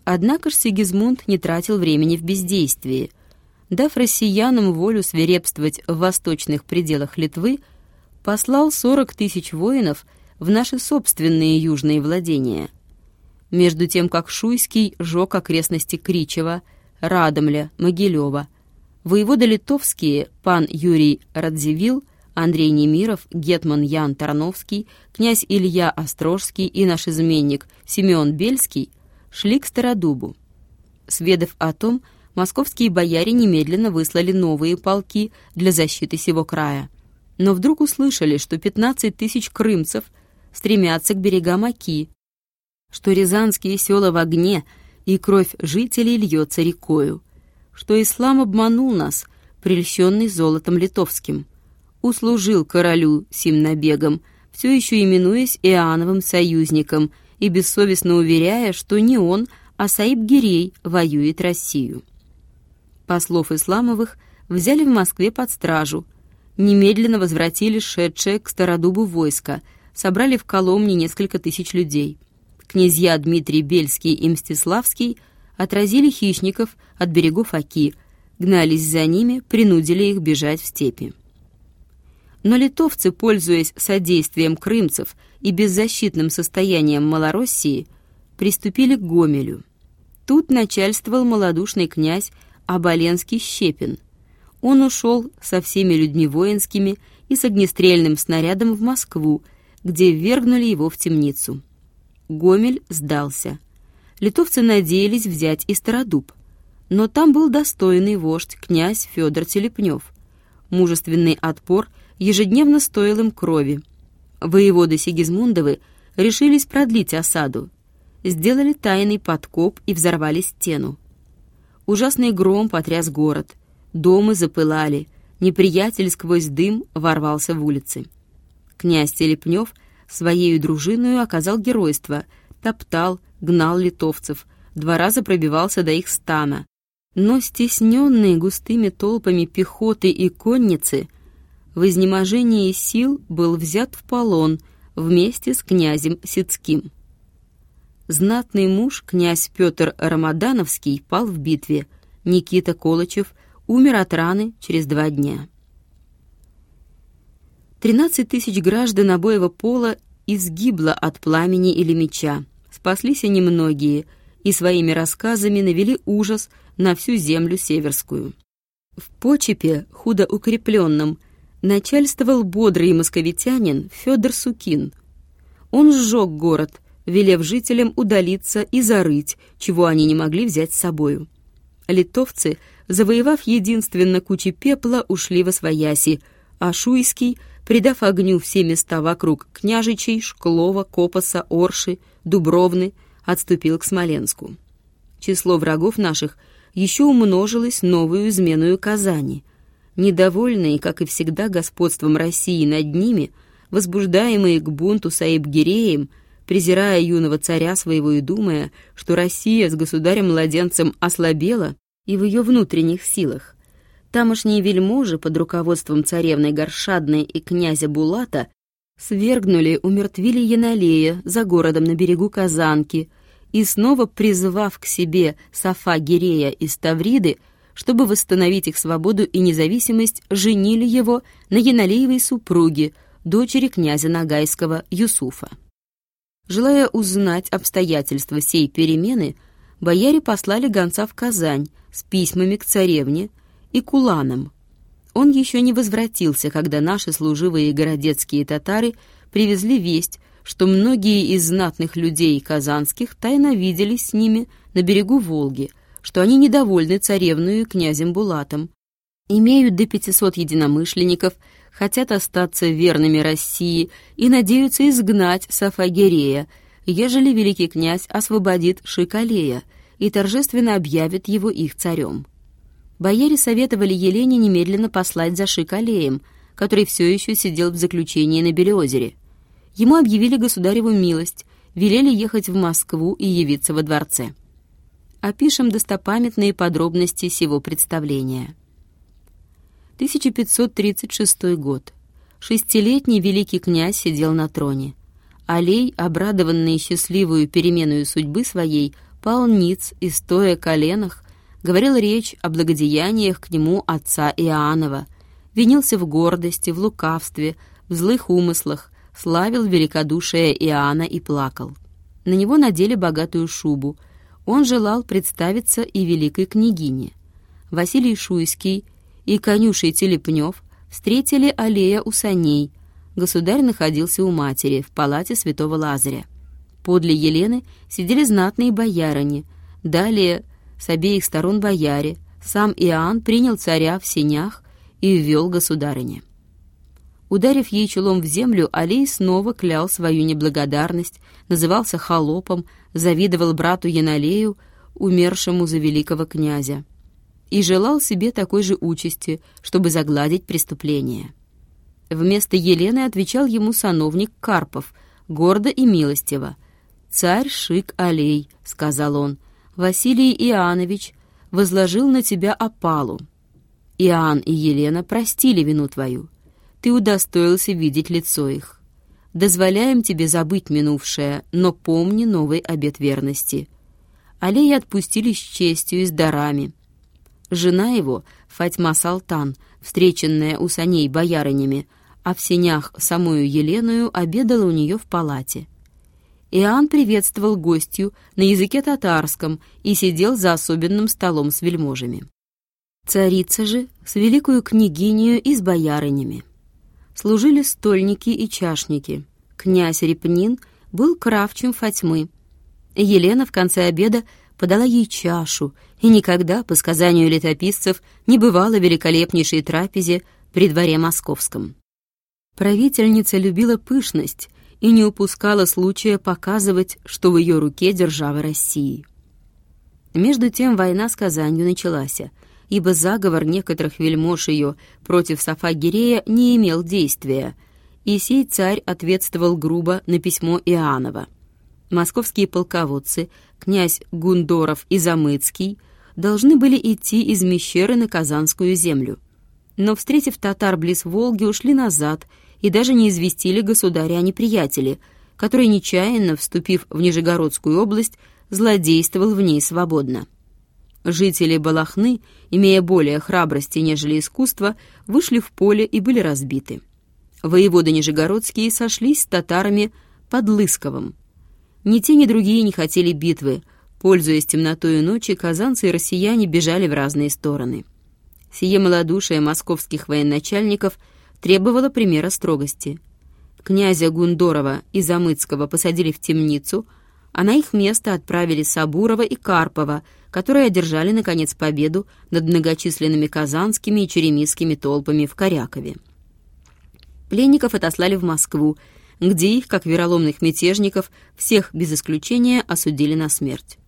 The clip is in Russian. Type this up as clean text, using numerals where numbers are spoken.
Однако ж Сигизмунд не тратил времени в бездействии. Дав россиянам волю свирепствовать в восточных пределах Литвы, послал 40 тысяч воинов в наши собственные южные владения. Между тем, как Шуйский жег окрестности Кричева, Радомля, Могилева, воеводы литовские пан Юрий Радзивилл, Андрей Немиров, гетман Ян Тарновский, князь Илья Острожский и наш изменник Симеон Бельский шли к Стародубу. Сведав о том, московские бояре немедленно выслали новые полки для защиты сего края. Но вдруг услышали, что 15 тысяч крымцев стремятся к берегам Оки, что рязанские села в огне, и кровь жителей льется рекою, что ислам обманул нас, прельщенный золотом литовским, услужил королю сим набегом, все еще именуясь Иоанновым союзником и бессовестно уверяя, что не он, а Саиб-Гирей воюет Россию. Послов Исламовых взяли в Москве под стражу, немедленно возвратили шедшее к Стародубу войско, собрали в Коломне несколько тысяч людей. Князья Дмитрий Бельский и Мстиславский отразили хищников от берегов Оки, гнались за ними, принудили их бежать в степи. Но литовцы, пользуясь содействием крымцев и беззащитным состоянием Малороссии, приступили к Гомелю. Тут начальствовал малодушный князь Оболенский Щепин. Он ушел со всеми людьми воинскими и с огнестрельным снарядом в Москву, где ввергнули его в темницу. Гомель сдался. Литовцы надеялись взять и Стародуб, но там был достойный вождь князь Федор Телепнев. Мужественный отпор ежедневно стоил им крови. Воеводы Сигизмундовы решились продлить осаду. Сделали тайный подкоп и взорвали стену. Ужасный гром потряс город. Дома запылали. Неприятель сквозь дым ворвался в улицы. Князь Телепнев своею дружиною оказал геройство, топтал, гнал литовцев, 2 раза пробивался до их стана. Но стесненные густыми толпами пехоты и конницы, в изнеможении сил был взят в полон вместе с князем Сицким. Знатный муж, князь Петр Рамадановский, пал в битве. Никита Колычев умер от раны через 2 дня. 13 тысяч граждан обоего пола изгибло от пламени или меча. Спаслись они многие и своими рассказами навели ужас на всю землю северскую. В Почепе, худо укрепленном, начальствовал бодрый московитянин Федор Сукин. Он сжег город, велев жителям удалиться и зарыть, чего они не могли взять с собою. Литовцы, завоевав единственно кучи пепла, ушли восвояси, а Шуйский, придав огню все места вокруг Княжичей, Шклова, Копоса, Орши, Дубровны, отступил к Смоленску. Число врагов наших еще умножилось новую изменою Казани. Недовольные, как и всегда, господством России над ними, возбуждаемые к бунту Саиб-Гиреем, презирая юного царя своего и думая, что Россия с государем-младенцем ослабела и в ее внутренних силах, тамошние вельможи под руководством царевны Горшадной и князя Булата свергнули, умертвили Яналея за городом на берегу Казанки и, снова призывав к себе Сафа-Гирея из Тавриды, чтобы восстановить их свободу и независимость, женили его на Яналеевой супруге, дочери князя Ногайского Юсуфа. Желая узнать обстоятельства сей перемены, бояре послали гонца в Казань с письмами к царевне и к уланам. Он еще не возвратился, когда наши служивые городецкие татары привезли весть, что многие из знатных людей казанских тайно виделись с ними на берегу Волги, что они недовольны царевною и князем Булатом, имеют до 500 единомышленников, хотят остаться верными России и надеются изгнать Сафа-Гирея, ежели великий князь освободит Шикалея и торжественно объявит его их царем. Бояре советовали Елене немедленно послать за Шикалеем, который все еще сидел в заключении на Белеозере. Ему объявили государеву милость, велели ехать в Москву и явиться во дворце. Опишем достопамятные подробности сего представления. 1536 год. 6-летний великий князь сидел на троне. Алей, обрадованный счастливую переменою судьбы своей, пал ниц и, стоя коленах, говорил речь о благодеяниях к нему отца Иоаннова, винился в гордости, в лукавстве, в злых умыслах, славил великодушие Иоанна и плакал. На него надели богатую шубу. Он желал представиться и великой княгине. Василий Шуйский и конюший Телепнев встретили Аллея у саней. Государь находился у матери, в палате святого Лазаря. Подле Елены сидели знатные боярыни. Далее с обеих сторон бояре. Сам Иоанн принял царя в сенях и ввел государыне. Ударив ей челом в землю, Аллей снова клял свою неблагодарность, назывался холопом, завидовал брату Енолею, умершему за великого князя, и желал себе такой же участи, чтобы загладить преступление. Вместо Елены отвечал ему сановник Карпов, гордо и милостиво. «Царь Шик Аллей», — сказал он, — «Василий Иоаннович возложил на тебя опалу. Иоанн и Елена простили вину твою. Ты удостоился видеть лицо их. Дозволяем тебе забыть минувшее, но помни новый обет верности». Аллея отпустили с честью и с дарами. Жена его, Фатьма Салтан, встреченная у саней боярынями, а в сенях самую Еленою, обедала у нее в палате. Иоанн приветствовал гостью на языке татарском и сидел за особенным столом с вельможами. Царица же с великою княгинею и с боярынями. Служили стольники и чашники. Князь Репнин был кравчим Фатьмы. Елена в конце обеда подала ей чашу, и никогда, по сказанию летописцев, не бывало великолепнейшей трапезе при дворе московском. Правительница любила пышность и не упускала случая показывать, что в ее руке держава России. Между тем война с Казанью началась, ибо заговор некоторых вельмож ее против Сафа-Гирея не имел действия, и сей царь ответствовал грубо на письмо Иоаннова. Московские полководцы, князь Гундоров и Замыцкий, должны были идти из Мещеры на Казанскую землю, но, встретив татар близ Волги, ушли назад и даже не известили государя о неприятеле, который, нечаянно вступив в Нижегородскую область, злодействовал в ней свободно. Жители Балахны, имея более храбрости, нежели искусства, вышли в поле и были разбиты. Воеводы нижегородские сошлись с татарами под Лысковым. Ни те, ни другие не хотели битвы. Пользуясь темнотою ночи, казанцы и россияне бежали в разные стороны. Сие малодушие московских военачальников требовало примера строгости. Князя Гундорова и Замыцкого посадили в темницу, а на их место отправили Сабурова и Карпова, которые одержали, наконец, победу над многочисленными казанскими и черемисскими толпами в Корякове. Пленников отослали в Москву, где их, как вероломных мятежников, всех без исключения осудили на смерть.